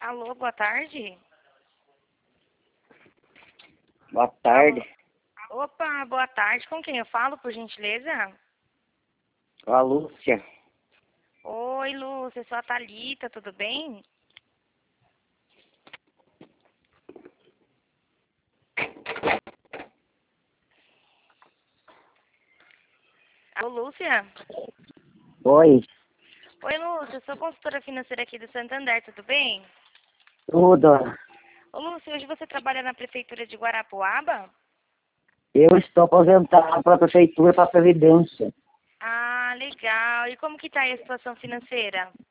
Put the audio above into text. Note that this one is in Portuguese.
Alô, boa tarde. Boa tarde. Alô? Opa, boa tarde. Com quem eu falo, por gentileza? Com a Lúcia. Oi, Lúcia, eu sou a Thalita, tudo bem? Alô, Lúcia? Oi, Oi, Lúcia, eu sou consultora financeira aqui do Santander, tudo bem? tudo. Ô, Lúcia, hoje você trabalha na Prefeitura de Guarapuava? Eu estou aposentado para a Prefeitura para a Previdência. Ah, legal. E como que tá aí a situação financeira?